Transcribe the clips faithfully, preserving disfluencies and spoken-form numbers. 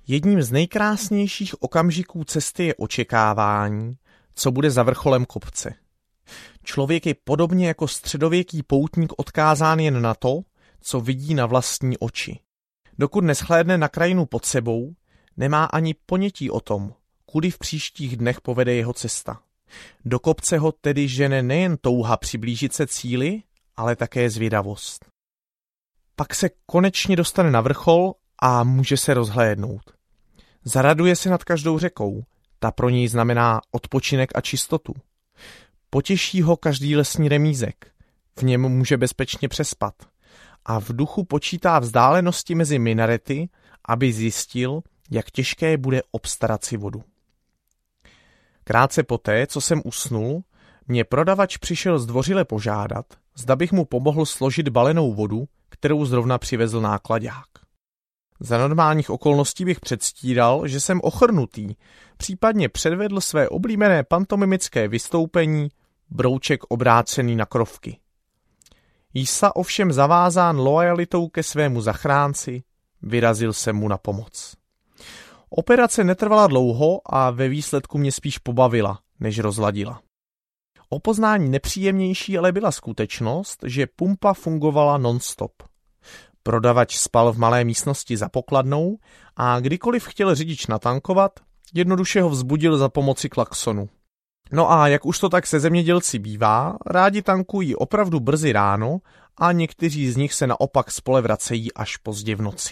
Jedním z nejkrásnějších okamžiků cesty je očekávání, co bude za vrcholem kopce. Člověk je podobně jako středověký poutník odkázán jen na to, co vidí na vlastní oči. Dokud neshlédne na krajinu pod sebou, nemá ani ponětí o tom, kudy v příštích dnech povede jeho cesta. Do kopce ho tedy žene nejen touha přiblížit se cíli, ale také zvědavost. Pak se konečně dostane na vrchol a může se rozhlédnout. Zaraduje se nad každou řekou, ta pro něj znamená odpočinek a čistotu. Potěší ho každý lesní remízek, v něm může bezpečně přespat a v duchu počítá vzdálenosti mezi minarety, aby zjistil, jak těžké bude obstarat si vodu. Krátce poté, co jsem usnul, mě prodavač přišel zdvořile požádat, zda bych mu pomohl složit balenou vodu, kterou zrovna přivezl náklaďák. Za normálních okolností bych předstíral, že jsem ochrnutý, případně předvedl své oblíbené pantomimické vystoupení brouček obrácený na krovky. Jsa ovšem zavázán loajalitou ke svému zachránci, vyrazil jsem mu na pomoc. Operace netrvala dlouho a ve výsledku mě spíš pobavila, než rozladila. O poznání nepříjemnější ale byla skutečnost, že pumpa fungovala non-stop. Prodavač spal v malé místnosti za pokladnou a kdykoliv chtěl řidič natankovat, jednoduše ho vzbudil za pomoci klaxonu. No a jak už to tak se zemědělci bývá, rádi tankují opravdu brzy ráno a někteří z nich se naopak z pole vracejí až pozdě v noci.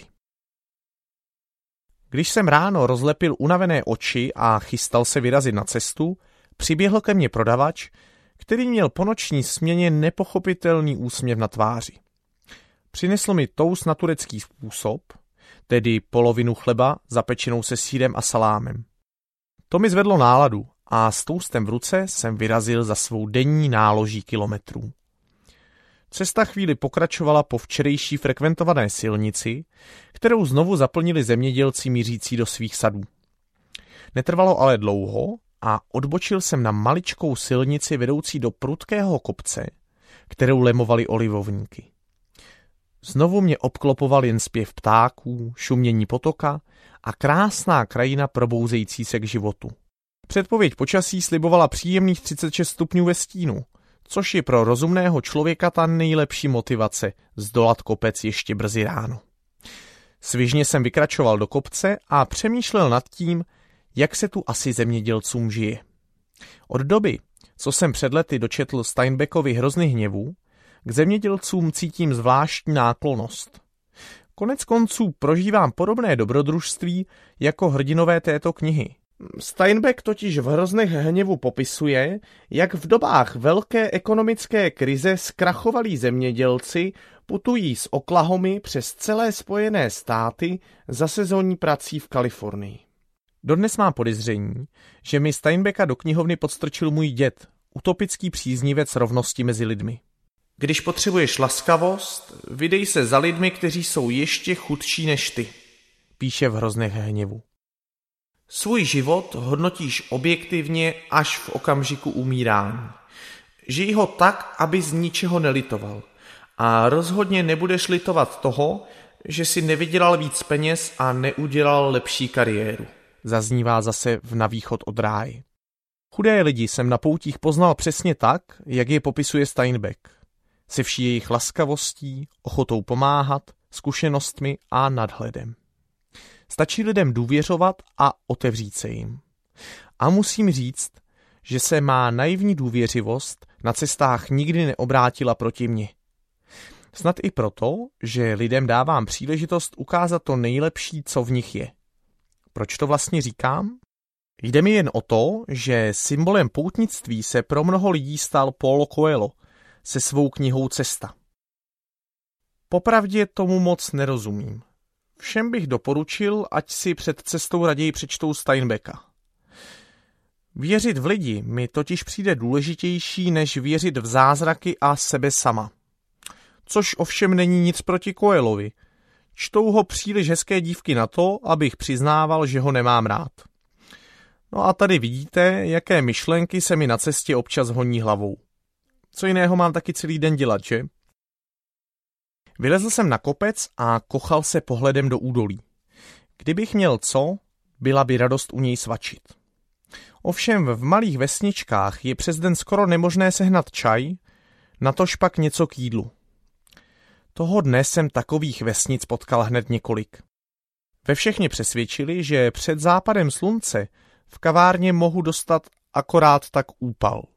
Když jsem ráno rozlepil unavené oči a chystal se vyrazit na cestu, přiběhl ke mně prodavač, který měl po noční směně nepochopitelný úsměv na tváři. Přinesl mi toast na turecký způsob, tedy polovinu chleba zapečenou se sýrem a salámem. To mi zvedlo náladu a s toastem v ruce jsem vyrazil za svou denní náloží kilometrů. Cesta chvíli pokračovala po včerejší frekventované silnici, kterou znovu zaplnili zemědělci mířící do svých sadů. Netrvalo ale dlouho a odbočil jsem na maličkou silnici vedoucí do prudkého kopce, kterou lemovaly olivovníky. Znovu mě obklopoval jen zpěv ptáků, šumění potoka a krásná krajina probouzející se k životu. Předpověď počasí slibovala příjemných třicet šest stupňů ve stínu, což je pro rozumného člověka ta nejlepší motivace zdolat kopec ještě brzy ráno. Svižně jsem vykračoval do kopce a přemýšlel nad tím, jak se tu asi zemědělcům žije. Od doby, co jsem před lety dočetl Steinbeckovi Hrozny hněvů, k zemědělcům cítím zvláštní náklonnost. Konec konců prožívám podobné dobrodružství jako hrdinové této knihy. Steinbeck totiž v Hroznech hněvu popisuje, jak v dobách velké ekonomické krize zkrachovalí zemědělci putují z Oklahomy přes celé Spojené státy za sezónní prací v Kalifornii. Dodnes mám podezření, že mi Steinbecka do knihovny podstrčil můj děd, utopický příznivec rovnosti mezi lidmi. Když potřebuješ laskavost, vydej se za lidmi, kteří jsou ještě chudší než ty, píše v Hroznech hněvu. Svůj život hodnotíš objektivně až v okamžiku umírání. Žij ho tak, aby z ničeho nelitoval. A rozhodně nebudeš litovat toho, že si nevydělal víc peněz a neudělal lepší kariéru. Zaznívá zase v Na východ od ráje. Chudé lidi jsem na poutích poznal přesně tak, jak je popisuje Steinbeck. Se vší jejich laskavostí, ochotou pomáhat, zkušenostmi a nadhledem. Stačí lidem důvěřovat a otevřít se jim. A musím říct, že se má naivní důvěřivost na cestách nikdy neobrátila proti mně. Snad i proto, že lidem dávám příležitost ukázat to nejlepší, co v nich je. Proč to vlastně říkám? Jde mi jen o to, že symbolem poutnictví se pro mnoho lidí stal Paulo Coelho se svou knihou Cesta. Popravdě tomu moc nerozumím. Všem bych doporučil, ať si před cestou raději přečtou Steinbecka. Věřit v lidi mi totiž přijde důležitější, než věřit v zázraky a sebe sama. Což ovšem není nic proti Coelhovi. Čtou ho příliš hezké dívky na to, abych přiznával, že ho nemám rád. No a tady vidíte, jaké myšlenky se mi na cestě občas honí hlavou. Co jiného mám taky celý den dělat, že? Vylezl jsem na kopec a kochal se pohledem do údolí. Kdybych měl co, byla by radost u něj svačit. Ovšem v malých vesničkách je přes den skoro nemožné sehnat čaj, natož pak něco k jídlu. Toho dne jsem takových vesnic potkal hned několik. Ve všech mě přesvědčili, že před západem slunce v kavárně mohu dostat akorát tak úpal.